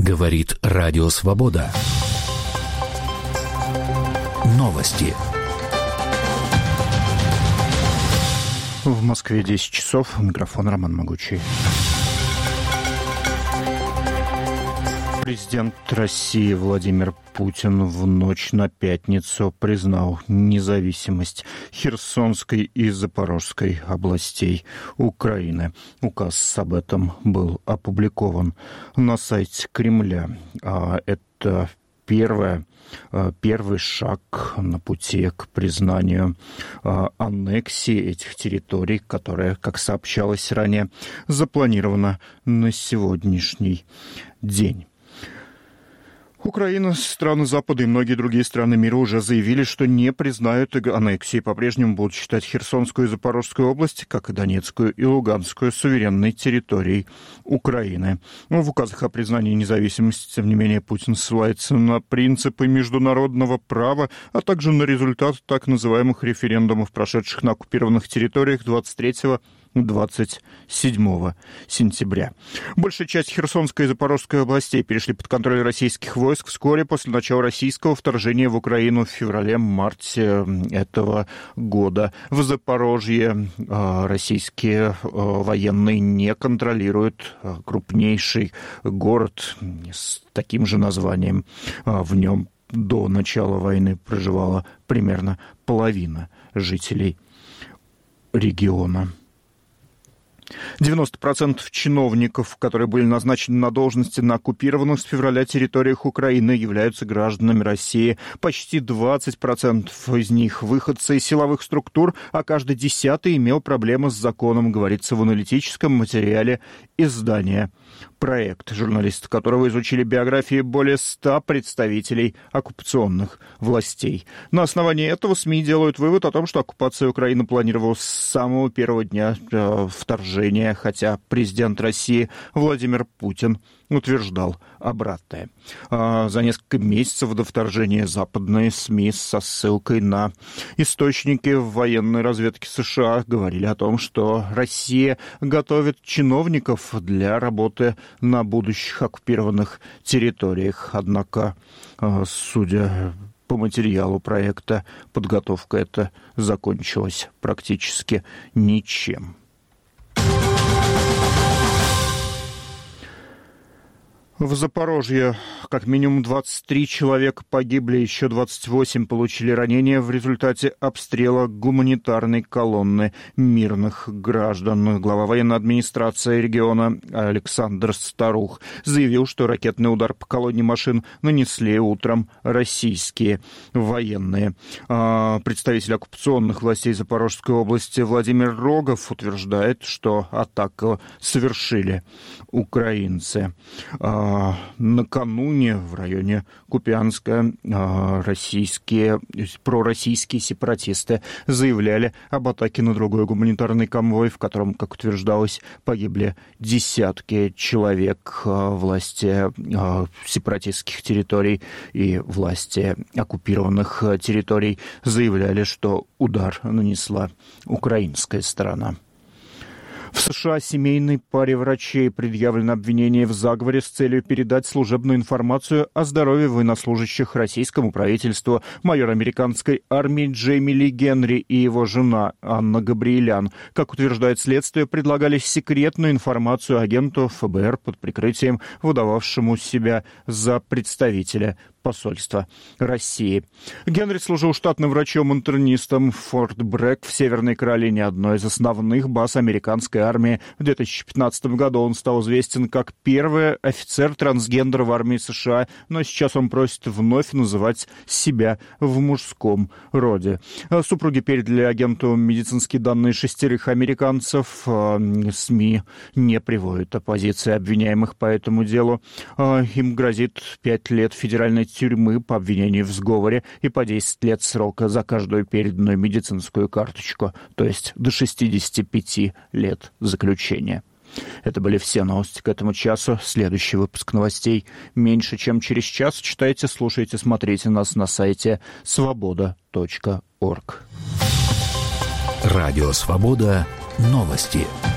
Говорит Радио Свобода. Новости. В Москве 10 часов. Микрофон Роман Могучий. Президент России Владимир Путин в ночь на пятницу признал независимость Херсонской и Запорожской областей Украины. Указ об этом был опубликован на сайте Кремля. Это первый шаг на пути к признанию аннексии этих территорий, которая, как сообщалось ранее, запланирована на сегодняшний день. Украина, страны Запада и многие другие страны мира уже заявили, что не признают аннексии, по-прежнему будут считать Херсонскую и Запорожскую области, как и Донецкую и Луганскую, суверенной территорией Украины. В указах о признании независимости, тем не менее, Путин ссылается на принципы международного права, а также на результат так называемых референдумов, прошедших на оккупированных территориях 23-27 сентября. Большая часть Херсонской и Запорожской областей перешли под контроль российских войск вскоре после начала российского вторжения в Украину в феврале-марте этого года. В Запорожье российские военные не контролируют крупнейший город с таким же названием. В нем до начала войны проживала примерно половина жителей региона. 90% чиновников, которые были назначены на должности на оккупированных с февраля территориях Украины, являются гражданами России. Почти 20% из них выходцы из силовых структур, а каждый 10-й имел проблемы с законом, говорится в аналитическом материале издания «Проект», журналисты которого изучили биографии более 100 представителей оккупационных властей. На основании этого СМИ делают вывод о том, что оккупация Украины планировалась с самого первого дня вторжения, хотя президент России Владимир Путин утверждал обратное. За несколько месяцев до вторжения западные СМИ со ссылкой на источники в военной разведке США говорили о том, что Россия готовит чиновников для работы на будущих оккупированных территориях. Однако, судя по материалу проекта, подготовка эта закончилась практически ничем. В Запорожье как минимум 23 человека погибли, еще 28 получили ранения в результате обстрела гуманитарной колонны мирных граждан. Глава военной администрации региона Александр Старух заявил, что ракетный удар по колонне машин нанесли утром российские военные. Представитель оккупационных властей Запорожской области Владимир Рогов утверждает, что атаку совершили украинцы. Накануне в районе Купянска пророссийские сепаратисты заявляли об атаке на другой гуманитарный конвой, в котором, как утверждалось, погибли десятки человек. Власти сепаратистских территорий и власти оккупированных территорий заявляли, что удар нанесла украинская сторона. В США семейной паре врачей предъявлено обвинение в заговоре с целью передать служебную информацию о здоровье военнослужащих российскому правительству. Майор американской армии Джейми Ли Генри и его жена Анна Габриэлян, как утверждает следствие, предлагали секретную информацию агенту ФБР под прикрытием, выдававшему себя за представителя посольства России. Генри служил штатным врачом-интернистом в Форт Брэк в Северной Каролине, одной из основных баз американской армии. В 2015 году он стал известен как первый офицер-трансгендер в армии США, но сейчас он просит вновь называть себя в мужском роде. Супруги передали агенту медицинские данные 6 американцев. СМИ не приводят оппозиции обвиняемых по этому делу. Им грозит 5 лет федеральной тюрьмы по обвинению в сговоре и по 10 лет срока за каждую переданную медицинскую карточку, то есть до 65 лет заключения. Это были все новости к этому часу. Следующий выпуск новостей меньше чем через час. Читайте, слушайте, смотрите нас на сайте svoboda.org. Радио Свобода. Новости.